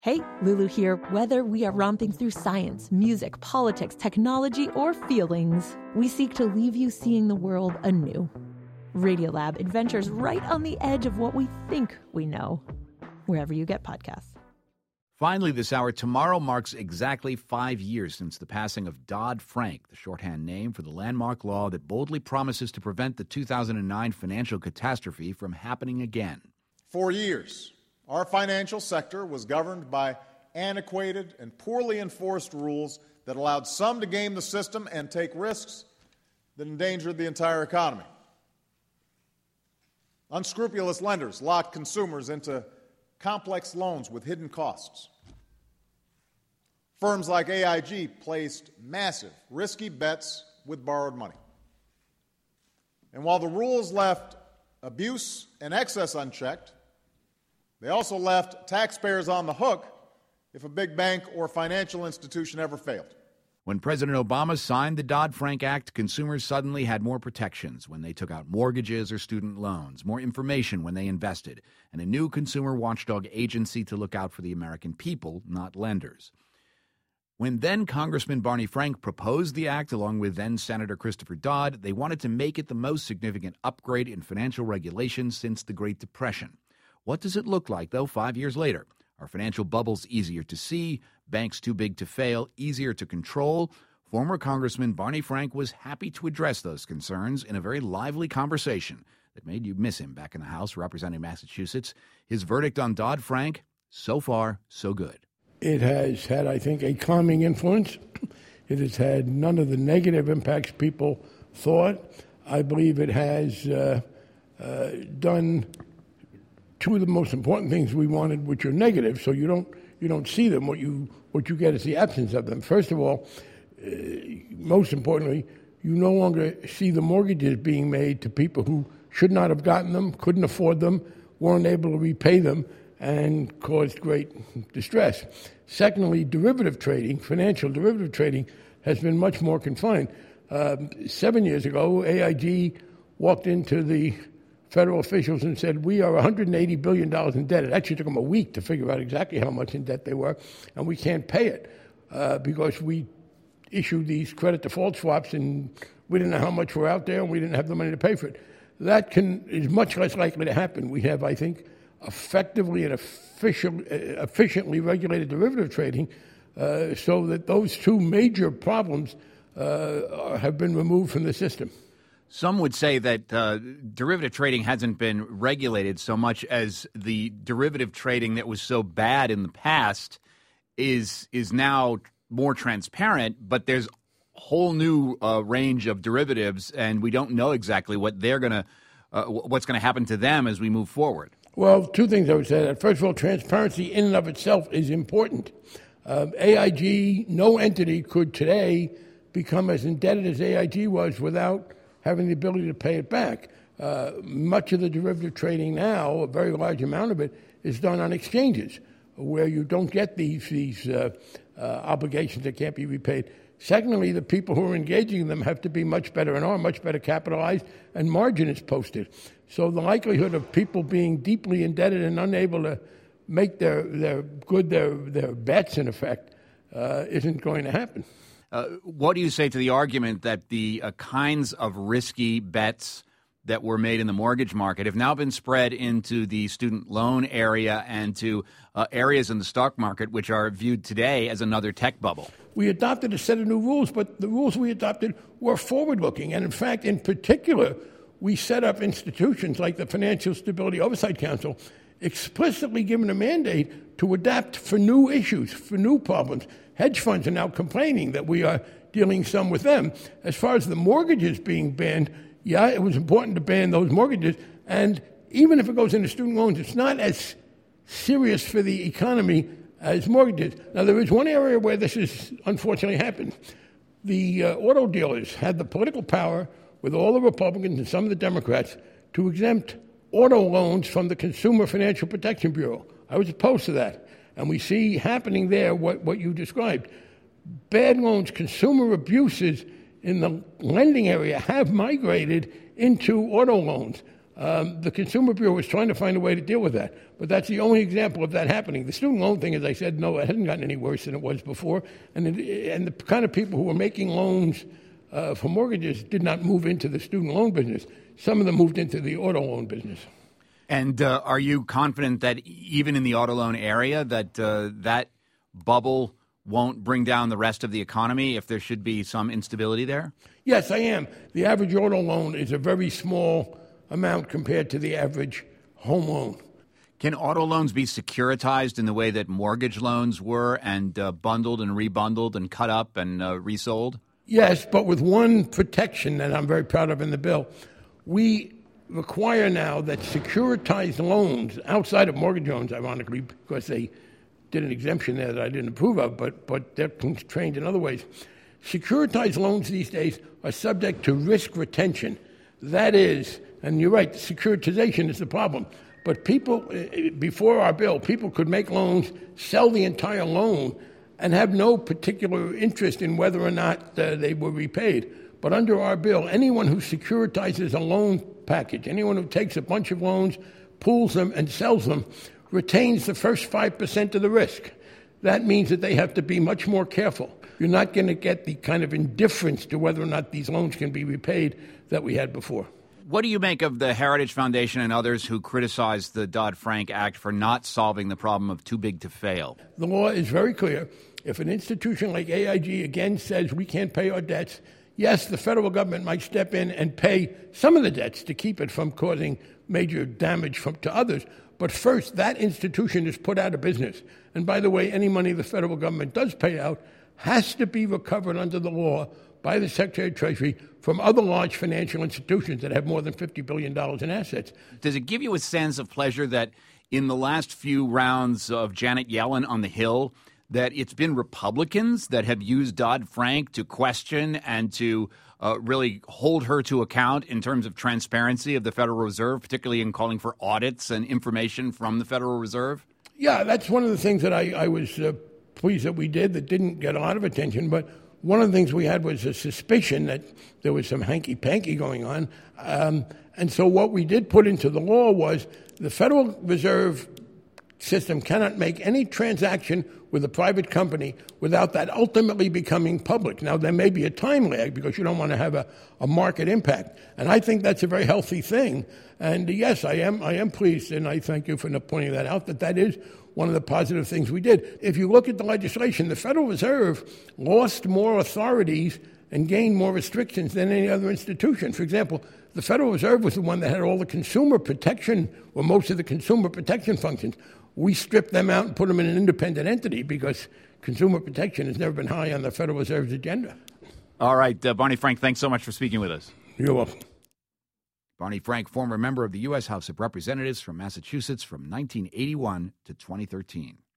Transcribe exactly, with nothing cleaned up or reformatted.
Hey, Lulu here. Whether we are romping through science, music, politics, technology, or feelings, we seek to leave you seeing the world anew. Radiolab adventures right on the edge of what we think we know, wherever you get podcasts. Finally, this hour, tomorrow marks exactly five years since the passing of Dodd-Frank, the shorthand name for the landmark law that boldly promises to prevent the two thousand nine financial catastrophe from happening again. For years, our financial sector was governed by antiquated and poorly enforced rules that allowed some to game the system and take risks that endangered the entire economy. Unscrupulous lenders locked consumers into complex loans with hidden costs. Firms like A I G placed massive, risky bets with borrowed money. And while the rules left abuse and excess unchecked, they also left taxpayers on the hook if a big bank or financial institution ever failed. When President Obama signed the Dodd-Frank Act, consumers suddenly had more protections when they took out mortgages or student loans, more information when they invested, and a new consumer watchdog agency to look out for the American people, not lenders. When then-Congressman Barney Frank proposed the act along with then-Senator Christopher Dodd, they wanted to make it the most significant upgrade in financial regulation since the Great Depression. What does it look like, though, five years later? Are financial bubbles easier to see, banks too big to fail, easier to control? Former Congressman Barney Frank was happy to address those concerns in a very lively conversation that made you miss him back in the House representing Massachusetts. His verdict on Dodd-Frank, so far, so good. It has had, I think, a calming influence. It has had none of the negative impacts people thought. I believe it has uh, uh, done two of the most important things we wanted, which are negative, so you don't you don't see them. What you what you get is the absence of them. First of all, uh, most importantly, you no longer see the mortgages being made to people who should not have gotten them, couldn't afford them, weren't able to repay them, and caused great distress. Secondly, derivative trading, financial derivative trading, has been much more confined. Um, seven years ago, A I G walked into the federal officials and said, we are one hundred eighty billion dollars in debt. It actually took them a week to figure out exactly how much in debt they were, and we can't pay it uh, because we issued these credit default swaps and we didn't know how much were out there and we didn't have the money to pay for it. That can is much less likely to happen. We have, I think, effectively and efficient, uh, efficiently regulated derivative trading uh, so that those two major problems uh, have been removed from the system. Some would say that uh, derivative trading hasn't been regulated so much as the derivative trading that was so bad in the past is is now more transparent, but there's a whole new uh, range of derivatives, and we don't know exactly what they're going to uh, what's going to happen to them as we move forward. Well, two things I would say that. First of all, transparency in and of itself is important. Uh, A I G, no entity could today become as indebted as A I G was without having the ability to pay it back. Uh, much of the derivative trading now, a very large amount of it, is done on exchanges where you don't get these, these uh, uh, obligations that can't be repaid. Secondly, the people who are engaging in them have to be much better and are much better capitalized, and margin is posted. So the likelihood of people being deeply indebted and unable to make their, their good their, their bets, in effect, uh, isn't going to happen. Uh, what do you say to the argument that the uh, kinds of risky bets that were made in the mortgage market have now been spread into the student loan area and to uh, areas in the stock market which are viewed today as another tech bubble? We adopted a set of new rules, but the rules we adopted were forward-looking. And in fact, in particular, we set up institutions like the Financial Stability Oversight Council, explicitly given a mandate to adapt for new issues, for new problems. Hedge funds are now complaining that we are dealing some with them. As far as the mortgages being banned, yeah, it was important to ban those mortgages. And even if it goes into student loans, it's not as serious for the economy as mortgages. Now, there is one area where this has unfortunately happened. The uh, auto dealers had the political power, with all the Republicans and some of the Democrats, to exempt auto loans from the Consumer Financial Protection Bureau. I was opposed to that. And we see happening there what, what you described. Bad loans, consumer abuses in the lending area have migrated into auto loans. Um, the Consumer Bureau is trying to find a way to deal with that. But that's the only example of that happening. The student loan thing, as I said, no, it hasn't gotten any worse than it was before. And, it, and the kind of people who were making loans uh, for mortgages did not move into the student loan business. Some of them moved into the auto loan business. And uh, are you confident that even in the auto loan area that uh, that bubble won't bring down the rest of the economy if there should be some instability there? Yes, I am. The average auto loan is a very small amount compared to the average home loan. Can auto loans be securitized in the way that mortgage loans were and uh, bundled and rebundled and cut up and uh, resold? Yes, but with one protection that I'm very proud of in the bill. We require now that securitized loans, outside of mortgage loans, ironically, because they did an exemption there that I didn't approve of, but, but they're constrained in other ways. Securitized loans these days are subject to risk retention. That is, and you're right, securitization is the problem. But people, before our bill, people could make loans, sell the entire loan, and have no particular interest in whether or not uh, they were repaid. But under our bill, anyone who securitizes a loan package, anyone who takes a bunch of loans, pools them, and sells them, retains the first five percent of the risk. That means that they have to be much more careful. You're not going to get the kind of indifference to whether or not these loans can be repaid that we had before. What do you make of the Heritage Foundation and others who criticize the Dodd-Frank Act for not solving the problem of too big to fail? The law is very clear. If an institution like A I G again says we can't pay our debts, yes, the federal government might step in and pay some of the debts to keep it from causing major damage from, to others. But first, that institution is put out of business. And by the way, any money the federal government does pay out has to be recovered under the law by the Secretary of Treasury from other large financial institutions that have more than fifty billion dollars in assets. Does it give you a sense of pleasure that in the last few rounds of Janet Yellen on the Hill, that it's been Republicans that have used Dodd-Frank to question and to uh, really hold her to account in terms of transparency of the Federal Reserve, particularly in calling for audits and information from the Federal Reserve? Yeah, that's one of the things that I, I was uh, pleased that we did that didn't get a lot of attention. But one of the things we had was a suspicion that there was some hanky-panky going on. Um, and so what we did put into the law was the Federal Reserve system cannot make any transaction with a private company without that ultimately becoming public. Now, there may be a time lag because you don't want to have a, a market impact. And I think that's a very healthy thing. And yes, I am I am pleased, and I thank you for pointing that out, that that is one of the positive things we did. If you look at the legislation, the Federal Reserve lost more authorities and gained more restrictions than any other institution. For example, the Federal Reserve was the one that had all the consumer protection, or most of the consumer protection functions. We stripped them out and put them in an independent entity because consumer protection has never been high on the Federal Reserve's agenda. All right, uh, Barney Frank, thanks so much for speaking with us. You're welcome. Barney Frank, former member of the U S House of Representatives from Massachusetts from nineteen eighty-one to twenty thirteen.